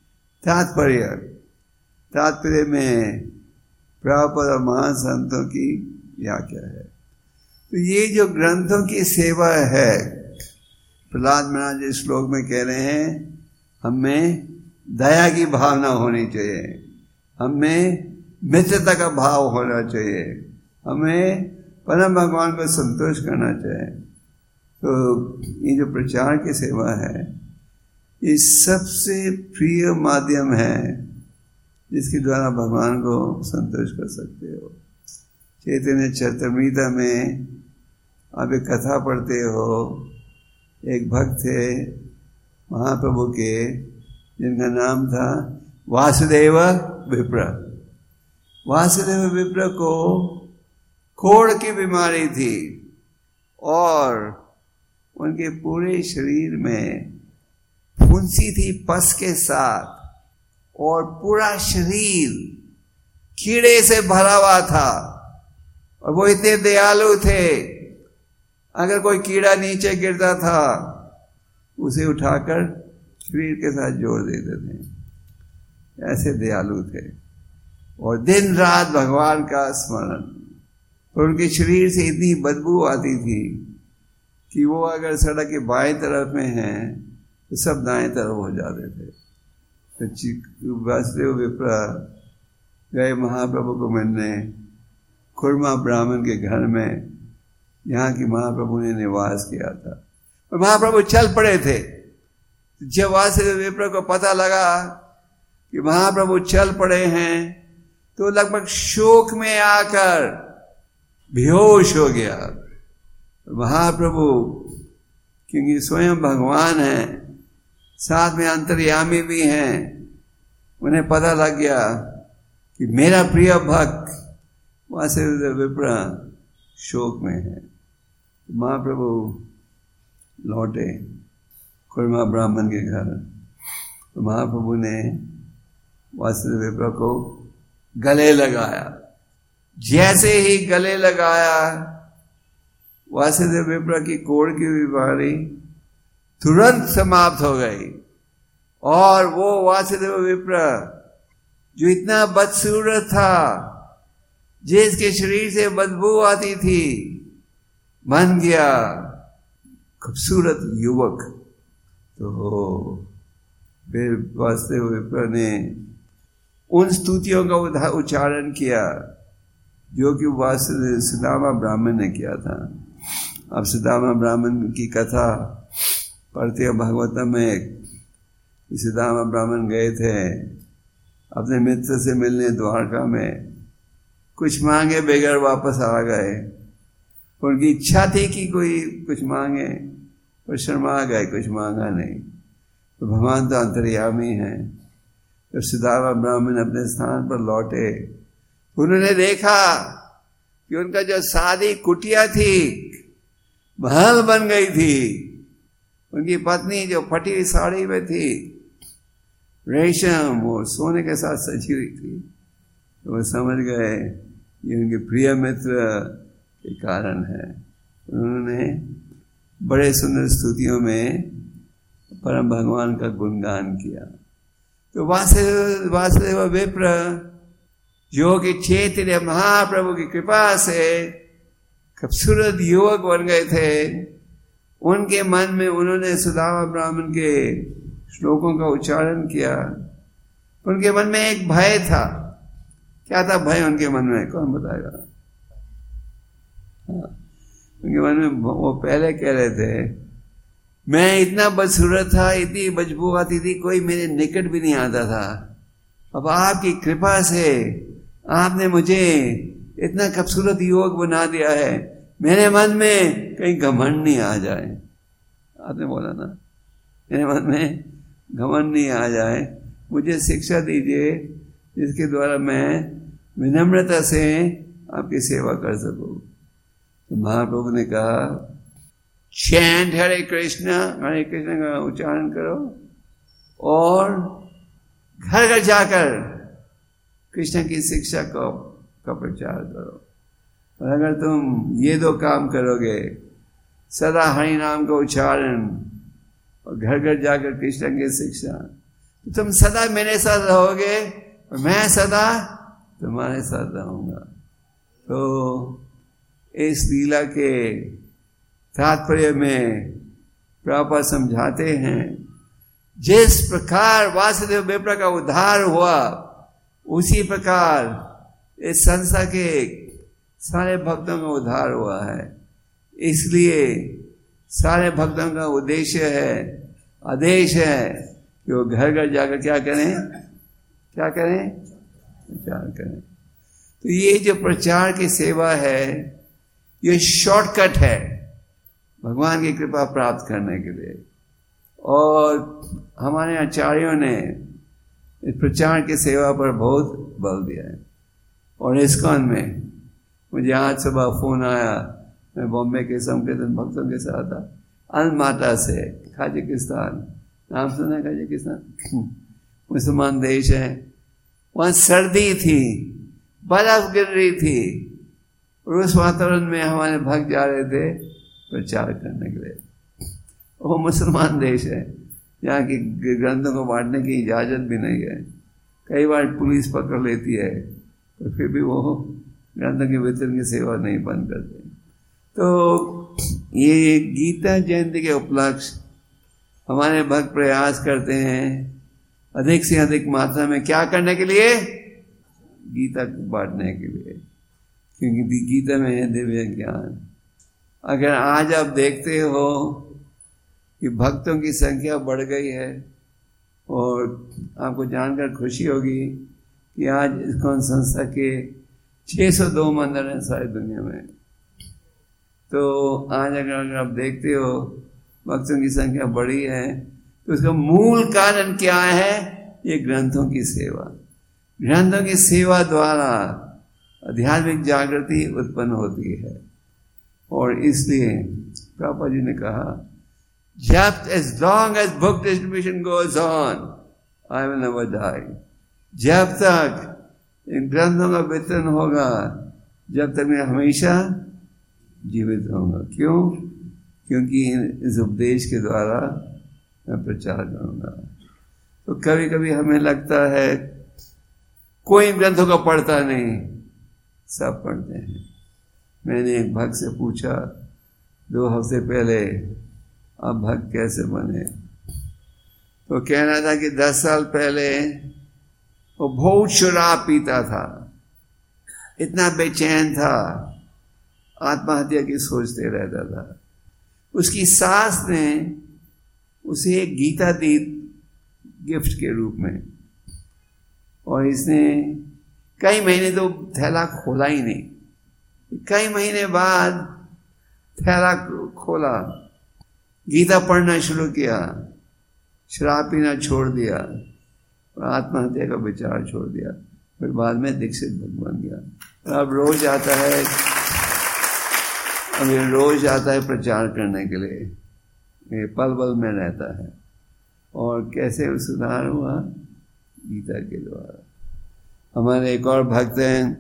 तात्पर्य में प्रभुपाद और महान संतों की व्याख्या है। तो ये जो ग्रंथों की सेवा है, प्रहलाद महाराज इस श्लोक में कह रहे हैं, हमें दया की भावना होनी चाहिए, हमें मित्रता का भाव होना चाहिए, हमें परम भगवान को संतुष्ट करना चाहिए। तो ये जो प्रचार की सेवा है, ये सबसे प्रिय माध्यम है जिसके द्वारा भगवान को संतुष्ट कर सकते हो। चैतन्य चरितामृत में आप एक कथा पढ़ते हो, एक भक्त थे महाप्रभु के जिनका नाम था वासुदेव विप्र। वासुदेव विप्र को कोढ़ की बीमारी थी और उनके पूरे शरीर में फुंसी थी पस के साथ, और पूरा शरीर कीड़े से भरा हुआ था। और वो इतने दयालु थे, अगर कोई कीड़ा नीचे गिरता था उसे उठाकर शरीर के साथ जोड़ देते थे, ऐसे दयालु थे। और दिन रात भगवान का स्मरण। और उनके शरीर से इतनी बदबू आती थी कि वो अगर सड़क के बाएं तरफ में हैं तो सब दाएं तरफ हो जाते थे। तो वासुदेव विप्र गए महाप्रभु को मिलने खुरमा ब्राह्मण के घर में, यहाँ की महाप्रभु ने निवास किया था। और महाप्रभु चल पड़े थे। जब वासुदेव विप्र को पता लगा कि महाप्रभु चल पड़े हैं तो लगभग शोक में आकर बेहोश हो गया। महाप्रभु क्योंकि स्वयं भगवान है, साथ में अंतर्यामी भी हैं, उन्हें पता लग गया कि मेरा प्रिय भक्त वासुदेव विप्र शोक में है। महाप्रभु लौटे खुरमा ब्राह्मण के घर। तो महाप्रभु ने वासुदेव विप्र को गले लगाया। जैसे ही गले लगाया, वासुदेव विप्र की कोढ़ की बीमारी तुरंत समाप्त हो गई। और वो वासुदेव विप्र जो इतना बदसूरत था, जिसके शरीर से बदबू आती थी, बन गया खूबसूरत युवक। तो फिर वासुदेव विप्र ने उन स्तुतियों का उच्चारण किया जो कि वासुदेव सुदामा ब्राह्मण ने किया था। अब सुदामा ब्राह्मण की कथा पढ़ते हो भागवतम में। सुदामा ब्राह्मण गए थे अपने मित्र से मिलने द्वारका में, कुछ मांगे बगैर वापस आ गए। उनकी इच्छा थी कि कोई कुछ मांगे, पर शर्मा गए, कुछ मांगा नहीं। तो भगवान तो अंतर्यामी हैं। जब सुदामा ब्राह्मण अपने स्थान पर लौटे, उन्होंने देखा कि उनका जो सादी कुटिया थी महल बन गई थी। उनकी पत्नी जो फटी हुई साड़ी में थी, रेशम और सोने के साथ सजी हुई थी। तो वो समझ गए ये उनके प्रिय मित्र के कारण है। उन्होंने बड़े सुंदर स्तुतियों में परम भगवान का गुणगान किया। तो वासुदेव विप्र जो कि चैतन्य महाप्रभु की कृपा से खूबसूरत युवक बन गए थे, उनके मन में उन्होंने सुदामा ब्राह्मण के श्लोकों का उच्चारण किया। उनके मन में एक भय था। क्या था भय उनके मन में? कौन बताएगा? उनके मन में वो पहले कह रहे थे, मैं इतना बदसूरत था, इतनी बदबू आती थी, कोई मेरे निकट भी नहीं आता था। अब आपकी कृपा से आपने मुझे इतना खूबसूरत युवक बना दिया है, मेरे मन में कहीं घमंड नहीं आ जाए। आपने बोला ना, मेरे मन में घमंड नहीं आ जाए, मुझे शिक्षा दीजिए जिसके द्वारा मैं विनम्रता से आपकी सेवा कर सकूं। तो महाप्रभु ने कहा, चैंट हरे कृष्ण का उच्चारण करो और घर घर जाकर कृष्ण की शिक्षा का प्रचार करो। और अगर तुम ये दो काम करोगे, सदा हरि नाम का उच्चारण और घर घर जाकर कृष्ण की शिक्षा, तो तुम सदा मेरे साथ रहोगे और मैं सदा तुम्हारे साथ रहूंगा। तो इस लीला के तात्पर्य में प्रभुपाद समझाते हैं, जिस प्रकार वासुदेव विप्र का उद्धार हुआ, उसी प्रकार इस संसार के सारे भक्तों का उद्धार हुआ है। इसलिए सारे भक्तों का उद्देश्य है, आदेश है कि वो घर घर जाकर क्या करें, क्या करें, प्रचार करें। तो ये जो प्रचार की सेवा है, ये शॉर्टकट है भगवान की कृपा प्राप्त करने के लिए। और हमारे आचार्यों ने इस प्रचार की सेवा पर बहुत बल दिया है। और इस्कॉन में मुझे आज सुबह फोन आया, मैं बॉम्बे के संकीर्तन भक्तों के साथ था, अलमाटा से, कजाकिस्तान, नाम सुना है कजाकिस्तान? मुसलमान देश है। वहाँ सर्दी थी, बर्फ गिर रही थी, और उस वातावरण में हमारे भक्त जा रहे थे प्रचार करने के लिए। वो मुसलमान देश है, यहाँ की ग्रंथों को बांटने की इजाज़त भी नहीं है। कई बार पुलिस पकड़ लेती है, तो फिर भी वो ग्रंथों के वितरण की सेवा नहीं बंद करते। तो ये गीता जयंती के उपलक्ष्य हमारे भक्त प्रयास करते हैं अधिक से अधिक मात्रा में क्या करने के लिए, गीता को बांटने के लिए, क्योंकि गीता में है दिव्य ज्ञान। अगर आज आप देखते हो कि भक्तों की संख्या बढ़ गई है, और आपको जानकर खुशी होगी कि आज इस्कॉन संस्था के 602 मंदिर हैं सारी दुनिया में। तो आज अगर आप देखते हो भक्तों की संख्या बढ़ी है, तो उसका मूल कारण क्या है? ये ग्रंथों की सेवा। ग्रंथों की सेवा द्वारा आध्यात्मिक जागृति उत्पन्न होती है। और इसलिए प्रभुपाद जी ने कहा, जब as long as book distribution goes on, I will never die. जब तक इन ग्रंथों का वितरण होगा, जब तक मैं हमेशा जीवित रहूंगा। क्यों? क्योंकि इस उपदेश के द्वारा मैं प्रचार करूंगा। तो कभी कभी हमें लगता है कोई ग्रंथों का पढ़ता नहीं, सब पढ़ते हैं। मैंने एक भक्त से पूछा 2 हफ्ते पहले, आप भक्त कैसे बने? तो कहना था कि 10 साल पहले वो बहुत शराब पीता था, इतना बेचैन था, आत्महत्या की सोचते रहता था। उसकी सास ने उसे एक गीता दी गिफ्ट के रूप में, और इसने कई महीने तो थैला खोला ही नहीं। कई महीने बाद थैला खोला, गीता पढ़ना शुरू किया, शराब पीना छोड़ दिया और आत्महत्या का विचार छोड़ दिया। फिर बाद में दीक्षित भक्त बन गया। अब रोज आता है, अब ये रोज आता है प्रचार करने के लिए, ये पल पल में रहता है। और कैसे सुधार हुआ? गीता के द्वारा। हमारे एक और भक्त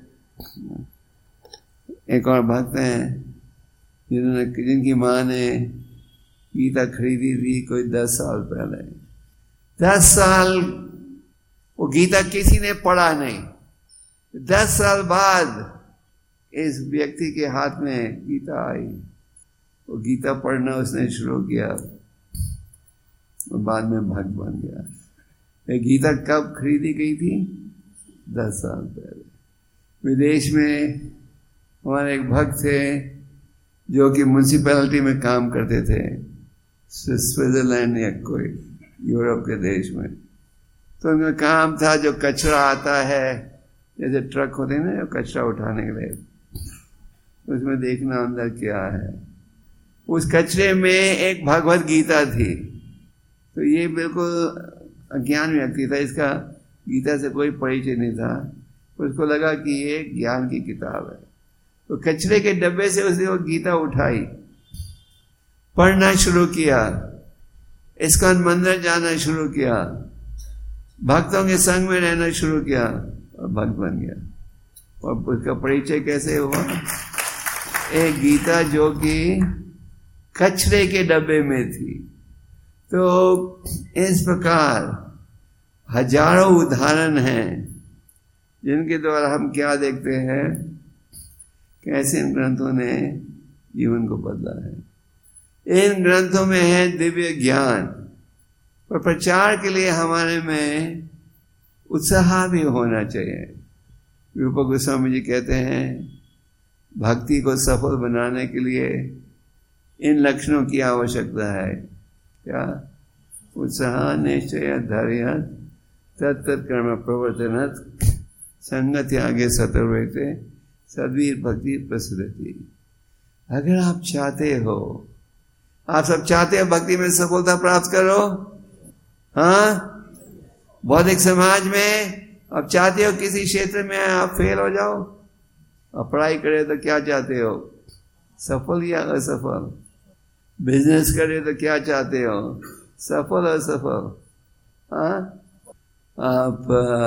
हैं जिनकी माँ ने गीता खरीदी थी कोई 10 साल पहले। 10 साल वो गीता किसी ने पढ़ा नहीं। 10 साल बाद इस व्यक्ति के हाथ में गीता आई, वो गीता पढ़ना उसने शुरू किया और बाद में भक्त बन गया। ये गीता कब खरीदी गई थी? 10 साल पहले। विदेश में हमारे एक भक्त थे जो कि म्यूनसिपैलिटी में काम करते थे, स्विट्जरलैंड या कोई यूरोप के देश में। तो उनका काम था, जो कचरा आता है, जैसे ट्रक होते हैं ना जो कचरा उठाने के लिए, उसमें देखना अंदर क्या है। उस कचरे में एक भगवत गीता थी। तो ये बिल्कुल अज्ञान व्यक्ति था, इसका गीता से कोई परिचय नहीं था। उसको लगा कि ये ज्ञान की किताब है। तो कचरे के डब्बे से उसने वो गीता उठाई, पढ़ना शुरू किया, इस्कॉन मंदिर जाना शुरू किया, भक्तों के संग में रहना शुरू किया और भक्त बन गया। और उसका परिचय कैसे हुआ? एक गीता जो कि कचरे के डब्बे में थी। तो इस प्रकार हजारों उदाहरण हैं जिनके द्वारा हम क्या देखते हैं, कैसे इन ग्रंथों ने जीवन को बदला है। इन ग्रंथों में है दिव्य ज्ञान, और प्रचार के लिए हमारे में उत्साह भी होना चाहिए। रूप गोस्वामी जी कहते हैं भक्ति को सफल बनाने के लिए इन लक्षणों की आवश्यकता है। क्या? उत्साह, निश्चय, धैर्य, तत्त कर्म प्रवर्तन, संगत आगे सतर्वते, सद्वीर भक्ति प्रसिद्धि। अगर आप चाहते हो, आप सब चाहते हो भक्ति में सफलता प्राप्त करो, हाँ? बौद्धिक समाज में आप चाहते हो किसी क्षेत्र में आप फेल हो जाओ, और पढ़ाई करे तो क्या चाहते हो? सफल या असफल? बिजनेस करे तो क्या चाहते हो? सफल असफल? हाँ? आप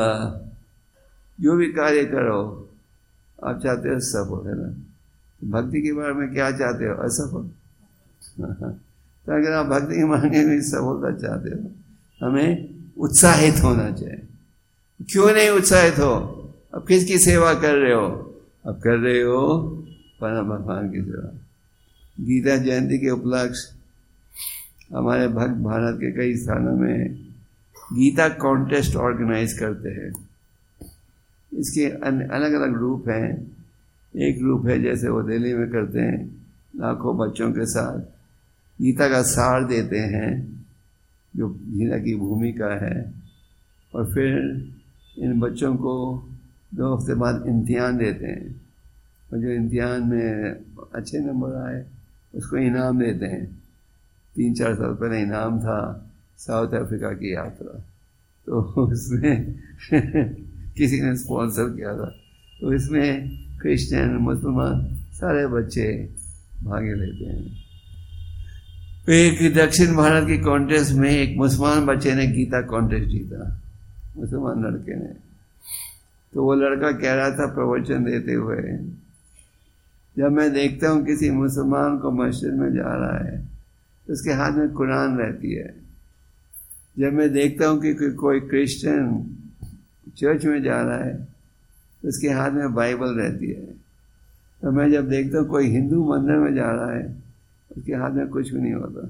जो भी कार्य करो आप चाहते हो सफल, है ना? भक्ति के बारे में क्या चाहते हो? असफल। तो अगर आप भक्ति के मार्ग में सफलता चाहते हो, हमें उत्साहित होना चाहिए। क्यों नहीं उत्साहित हो? अब किसकी सेवा कर रहे हो? अब कर रहे हो परम भगवान की सेवा। गीता जयंती के उपलक्ष्य हमारे भक्त भारत के कई स्थानों में गीता कॉन्टेस्ट ऑर्गेनाइज करते हैं। इसके अलग अलग रूप हैं। एक रूप है जैसे वो दिल्ली में करते हैं, लाखों बच्चों के साथ गीता का सार देते हैं जो गीता की भूमिका है, और फिर इन बच्चों को 2 हफ्ते बाद इम्तिहान देते हैं, और जो इम्तिहान में अच्छे नंबर आए उसको इनाम देते हैं। 3-4 साल पहले इनाम था साउथ अफ्रीका की यात्रा, तो उसमें किसी ने स्पॉन्सर किया था, तो इसमें क्रिश्चियन, मुसलमान सारे बच्चे भाग लेते हैं। एक दक्षिण भारत की कॉन्टेस्ट में एक मुसलमान बच्चे ने गीता कॉन्टेस्ट जीता, मुसलमान लड़के ने। तो वो लड़का कह रहा था प्रवचन देते हुए, जब मैं देखता हूँ किसी मुसलमान को मस्जिद में जा रहा है तो उसके हाथ में कुरान रहती है, जब मैं देखता हूँ कि कोई क्रिश्चियन चर्च में जा रहा है तो उसके हाथ में बाइबल रहती है, तो मैं जब देखता हूँ कोई हिंदू मंदिर में जा रहा है उसके हाथ में कुछ भी नहीं होता।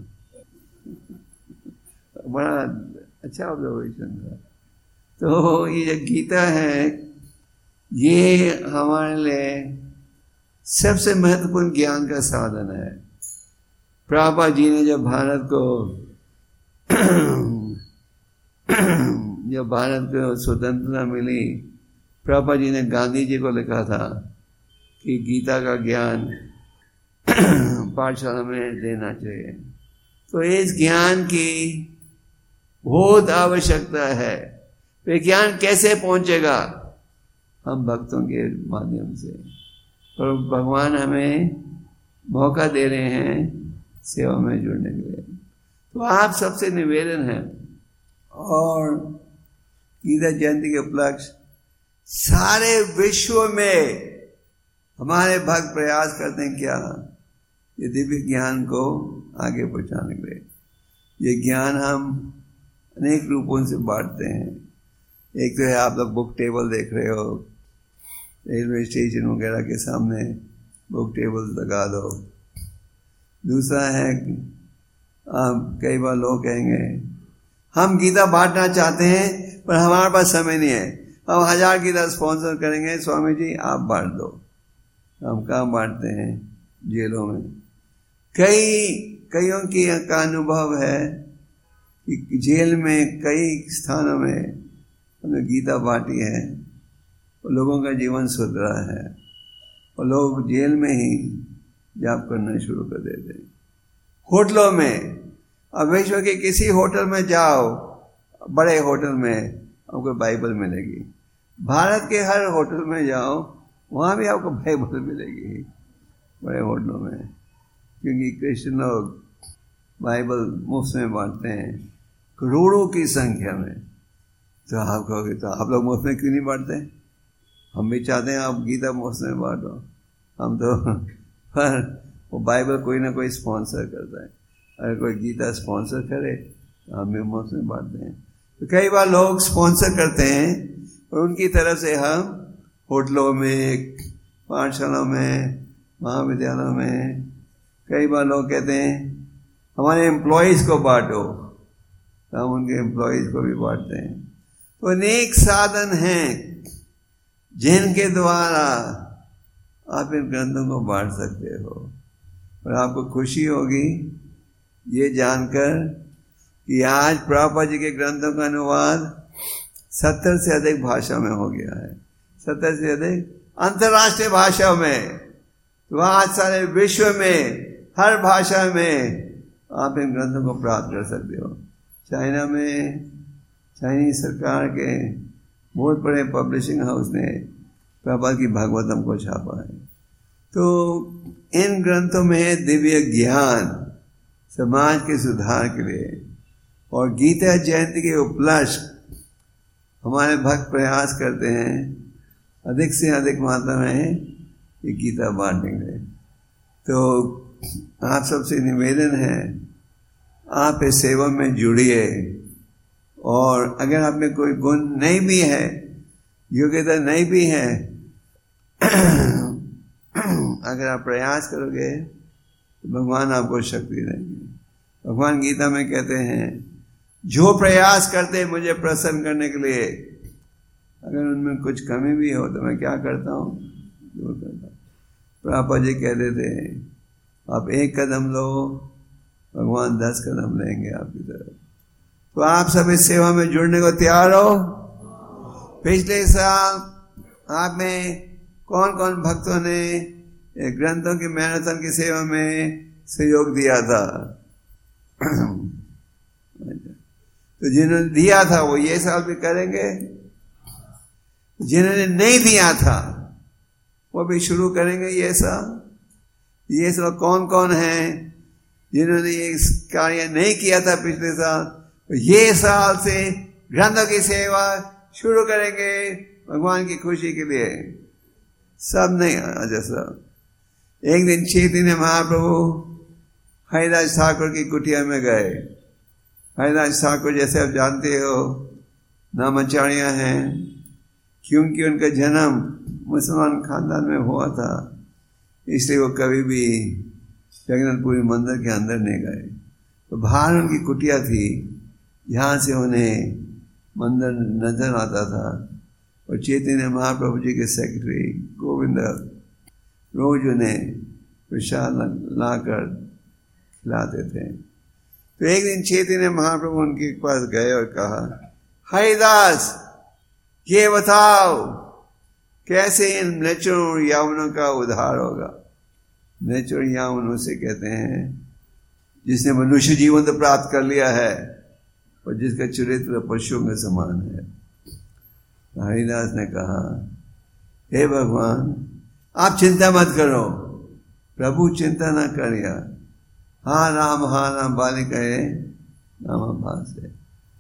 बड़ा अच्छा ऑब्जर्वेशन था। तो ये जो गीता है ये हमारे लिए सबसे महत्वपूर्ण ज्ञान का साधन है। प्रभुपाद जी ने जब भारत को स्वतंत्रता मिली, प्रभुपाद जी ने गांधी जी को लिखा था कि गीता का ज्ञान पाठशाला में देना चाहिए। तो इस ज्ञान की बहुत आवश्यकता है। ये ज्ञान कैसे पहुंचेगा? हम भक्तों के माध्यम से। और भगवान हमें मौका दे रहे हैं सेवा में जुड़ने के लिए। तो आप सबसे निवेदन है, और गीता जयंती के उपलक्ष्य सारे विश्व में हमारे भक्त प्रयास करते हैं क्या? ये दिव्य ज्ञान को आगे पहुंचाने के लिए। ये ज्ञान हम अनेक रूपों से बांटते हैं। एक तो है आप लोग बुक टेबल देख रहे हो, रेलवे स्टेशन वगैरह के सामने बुक टेबल लगा दो। दूसरा है कई बार लोग कहेंगे हम गीता बांटना चाहते हैं पर हमारे पास समय नहीं है, हम 1000 गीता स्पॉन्सर करेंगे, स्वामी जी आप बांट दो। हम कहाँ बांटते हैं? जेलों में। कईयों की का अनुभव है कि जेल में कई स्थानों में हमने गीता बांटी है और लोगों का जीवन सुधरा है, और लोग जेल में ही जाप करना शुरू कर देते हैं। होटलों में, अब विश्व के किसी होटल में जाओ, बड़े होटल में आपको बाइबल मिलेगी। भारत के हर होटल में जाओ वहाँ भी आपको बाइबल मिलेगी, बड़े होटलों में, क्योंकि क्रिश्चियन लोग बाइबल मुफ्त में बांटते हैं करोड़ों की संख्या में। तो आप कहोगे तो आप लोग मुफ्त में क्यों नहीं बांटते? हम भी चाहते हैं आप गीता मुफ्त में बांटो, हम तो पर वो बाइबल कोई ना कोई स्पॉन्सर करता है, अगर कोई गीता स्पॉन्सर करे तो हम भी मुफ्त में बांटते हैं। तो कई बार लोग स्पॉन्सर करते हैं और उनकी तरफ से हम होटलों में, पाठशालाओं में, महाविद्यालयों में, कई बार लोग कहते हैं हमारे एम्प्लॉयज़ को बांटो, तो हम उनके एम्प्लॉयज़ को भी बांटते हैं। तो अनेक साधन हैं जिनके द्वारा आप इन ग्रंथों को बांट सकते हो। और आपको खुशी होगी ये जानकर कि आज प्रभुपाद जी के ग्रंथों का अनुवाद 70 से अधिक भाषा में हो गया है, 70 से अधिक अंतर्राष्ट्रीय भाषा में। तो आज सारे विश्व में हर भाषा में आप इन ग्रंथों को प्राप्त कर सकते हो। चाइना में चाइनीज सरकार के बहुत बड़े पब्लिशिंग हाउस ने प्रभुपाद की भागवतम को छापा है। तो इन ग्रंथों में दिव्य ज्ञान समाज के सुधार के लिए और गीता जयंती के उपलक्ष्य हमारे भक्त प्रयास करते हैं अधिक से अधिक मात्रा में ये गीता बांटेंगे। तो आप सबसे निवेदन है आप इस सेवा में जुड़िए, और अगर आप में कोई गुण नहीं भी है, योग्यता नहीं भी है, अगर आप प्रयास करोगे तो भगवान आपको शक्ति देंगे। भगवान गीता में कहते हैं जो प्रयास करते हैं मुझे प्रसन्न करने के लिए, अगर उनमें कुछ कमी भी हो तो मैं क्या करता हूँ, दूर करता हूँ। प्रभुपाद जी कहते थे आप 1 कदम लो, भगवान 10 कदम लेंगे आपकी तरफ। तो आप सब इस सेवा में जुड़ने को तैयार हो? पिछले साल आप में कौन कौन भक्तों ने ग्रंथों की मैराथन की सेवा में सहयोग दिया था? तो जिन्होंने दिया था वो ये साल भी करेंगे, जिन्होंने नहीं दिया था वो भी शुरू करेंगे ये साल। ये सब कौन कौन है जिन्होंने ये कार्य नहीं किया था पिछले साल, तो ये साल से ग्रंथों की सेवा शुरू करेंगे भगवान की खुशी के लिए। सब नहीं, अच्छा सब। एक दिन चैतन्य महाप्रभु हरिदास ठाकुर की कुटिया में गए। हरिदास ठाकुर जैसे आप जानते हो नामाचार्य हैं, क्योंकि उनका जन्म मुसलमान खानदान में हुआ था, इसलिए वो कभी भी जगन्नाथपुरी मंदिर के अंदर नहीं गए। तो बाहर उनकी कुटिया थी, यहाँ से उन्हें मंदिर नजर आता था। और चैतन्य महाप्रभु जी के सेक्रेटरी गोविंद रोज उन्हें प्रसाद लाकर खिलाते थे। तो एक दिन चैतन्य महाप्रभु उनके पास गए और कहा, हरिदास ये बताओ कैसे इन नेचुरल यावनों का उद्धार होगा। नेचुरल यावन उसे कहते हैं जिसने मनुष्य जीवन तो प्राप्त कर लिया है और जिसका चरित्र पशुओं के समान है। हरिदास ने कहा, हे भगवान आप चिंता मत करो। प्रभु चिंता न करिया, हाँ राम बाली कहे नामाभास है।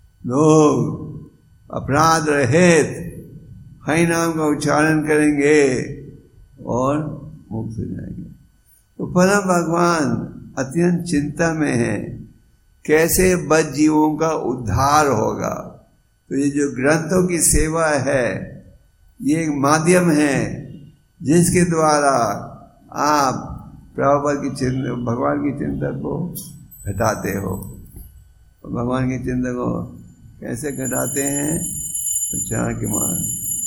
लोग अपराध रहित हरि नाम का उच्चारण करेंगे और मुक्त हो जाएंगे। तो परम भगवान अत्यंत चिंता में है कैसे बद जीवों का उद्धार होगा। तो ये जो ग्रंथों की सेवा है ये एक माध्यम है जिसके द्वारा आप प्रभुपाद की चिंता, भगवान की चिंता को घटाते हो। और भगवान की चिंता को कैसे घटाते हैं? प्रचार के मान।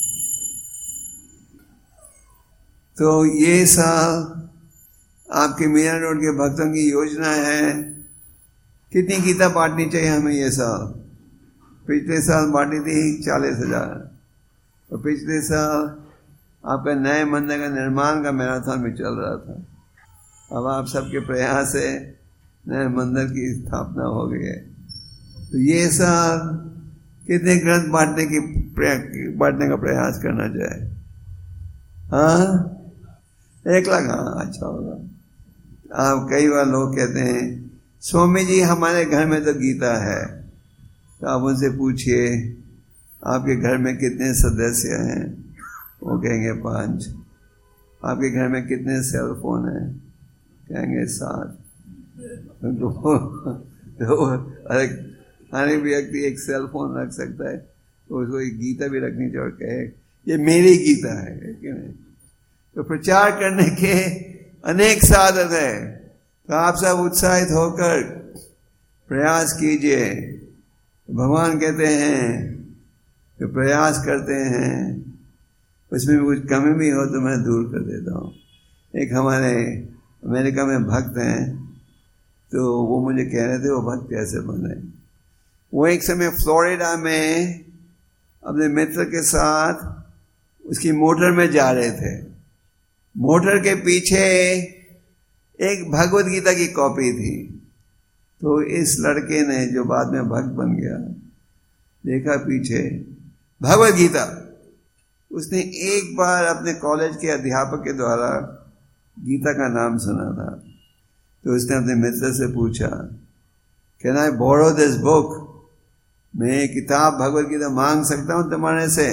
तो ये साल आपके मीरा रोड के भक्तों की योजना है, कितनी गीता बांटनी चाहिए हमें ये साल? पिछले साल बांटी थी 40,000, और पिछले साल आपका नए मंदिर का निर्माण का मैराथन भी चल रहा था। अब आप सबके प्रयास से नए मंदिर की स्थापना हो गई है। तो ये साल कितने ग्रंथ बांटने का प्रयास करना चाहिए? हाँ 1 लाख। हाँ अच्छा होगा। आप कई बार लोग कहते हैं स्वामी जी हमारे घर में तो गीता है, तो आप उनसे पूछिए आपके घर में कितने सदस्य हैं? वो कहेंगे 5। आपके घर में कितने सेल फोन हैं? कहेंगे 7। तो हर व्यक्ति एक सेल फोन रख सकता है, तो उसको एक गीता भी रखनी चाहिए और कहे ये मेरी गीता है कि नहीं? तो प्रचार करने के अनेक साधन है। तो आप सब उत्साहित होकर प्रयास कीजिए। भगवान कहते हैं कि प्रयास करते हैं, उसमें भी कुछ कमी भी हो तो मैं दूर कर देता हूँ। एक हमारे अमेरिका में भक्त हैं, तो वो मुझे कह रहे थे वो भक्त कैसे बने। वो एक समय फ्लोरिडा में अपने मित्र के साथ उसकी मोटर में जा रहे थे। मोटर के पीछे एक भगवद गीता की कॉपी थी। तो इस लड़के ने, जो बाद में भक्त बन गया, देखा पीछे भगवद गीता। उसने एक बार अपने कॉलेज के अध्यापक के द्वारा गीता का नाम सुना था। तो उसने अपने मित्र से पूछा, can I borrow this book? मैं किताब भगवद गीता मांग सकता हूं तुम्हारे से?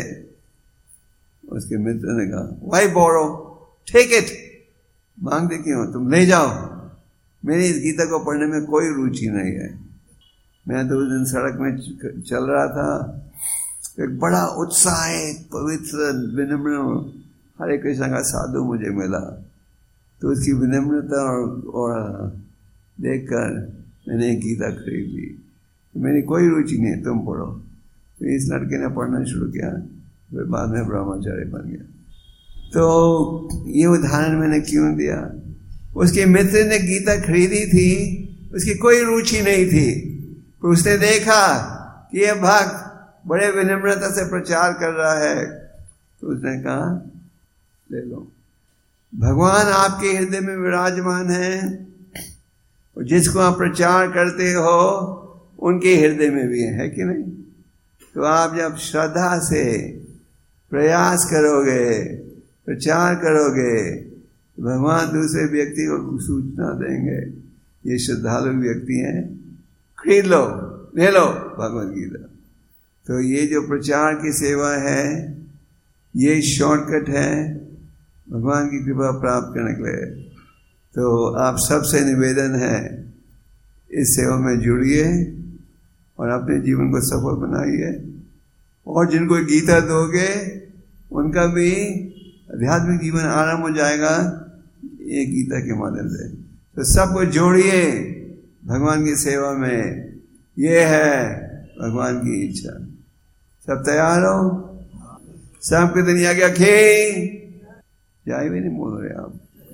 उसके मित्र ने कहा, वाई बोरो, टेक इट। मांगते क्यों, तुम ले जाओ, मेरी इस गीता को पढ़ने में कोई रुचि नहीं है। मैं तो उस दिन सड़क में चल रहा था, एक बड़ा उत्साहित पवित्र विनम्र हरे कृष्ण का साधु मुझे मिला। तो उसकी विनम्रता और देखकर मैंने एक गीता खरीद ली। तो मेरी कोई रुचि नहीं, तुम पढ़ो। तो इस लड़के ने पढ़ना शुरू किया, फिर बाद में ब्रह्मचारी बन गया। तो ये उदाहरण मैंने क्यों दिया? उसके मित्र ने गीता खरीदी थी, उसकी कोई रुचि नहीं थी, पर उसने देखा कि यह भक्त बड़े विनम्रता से प्रचार कर रहा है, तो उसने कहा ले लो। भगवान आपके हृदय में विराजमान है, और जिसको आप प्रचार करते हो उनके हृदय में भी है कि नहीं? तो आप जब श्रद्धा से प्रयास करोगे, प्रचार करोगे, भगवान दूसरे व्यक्ति को सूचना देंगे, ये श्रद्धालु व्यक्ति हैं, खरीद लो, ले लो भगवद गीता। तो ये जो प्रचार की सेवा है, ये शॉर्टकट है भगवान की कृपा प्राप्त करने के लिए। तो आप सबसे निवेदन है, इस सेवा में जुड़िए और अपने जीवन को सफल बनाइए। और जिनको गीता दोगे उनका भी आध्यात्मिक जीवन आराम हो जाएगा ये गीता के माध्यम से। तो सबको जोड़िए भगवान की सेवा में, ये है भगवान की इच्छा। सब तैयार हो? शाम के दिन आज्ञा की जाए भी नहीं बोल रहे आप।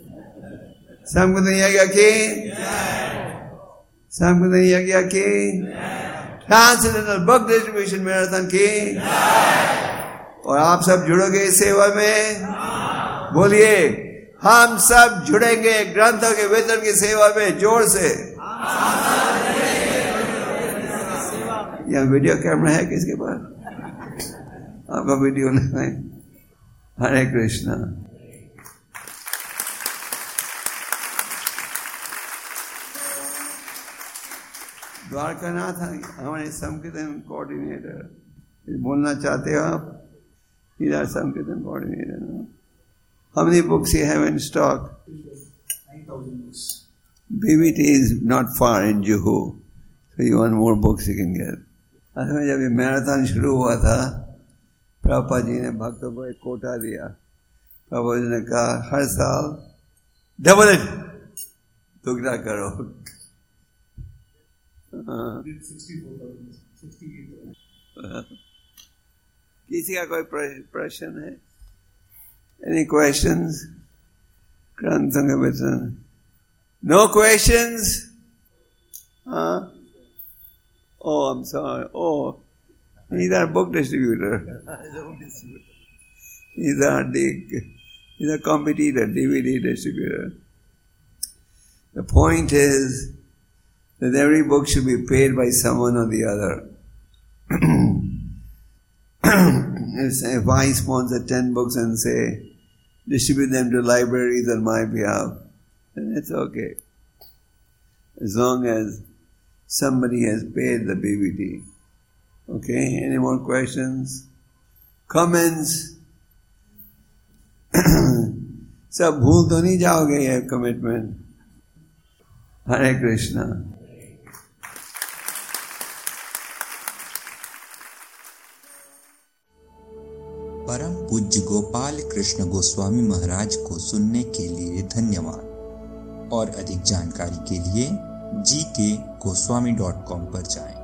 शाम के दिन आज्ञा की, शाम के दिन आज्ञा की, ट्रांसेंडेंटल बुक डिस्ट्रीब्यूशन मैराथन की। और आप सब जुड़ोगे इस सेवा में? बोलिए, हम सब जुड़ेंगे ग्रंथों के वितरण की सेवा में, जोर से। यहाँ वीडियो कैमरा है किसके पास? आपका वीडियो नहीं। हरे कृष्णा। द्वारकानाथ हमारे संकीर्तन कोऑर्डिनेटर, बोलना चाहते हो आप? He's our sankirtan coordinator. How many books you have in stock? 9,000 books. BBT is not far in Juhu, so you want more books you can get. असल में जब ये मैराथन शुरू हुआ था, प्रभुपाद जी ने भक्तों को एक कोटा दिया। प्रभुपाद जी ने कहा हर साल डबल इट, दुगना करो। 64,000. किसी का कोई प्रश्न है? Any questions? ग्रंथों के वितरण? No questions? Oh, I'm sorry. Oh, he's our book distributor. He's a competitor, DVD distributor. The point is that every book should be paid by someone or the other. If I sponsor 10 books and say, distribute them to libraries on my behalf, then it's okay. As long as somebody has paid the BBT. Okay, any more questions? Comments? सब भूल तो नहीं जाओगे ये commitment? हरे कृष्णा। परम पूज्य गोपाल कृष्ण गोस्वामी महाराज को सुनने के लिए धन्यवाद। और अधिक जानकारी के लिए gkgoswami.com पर जाएं।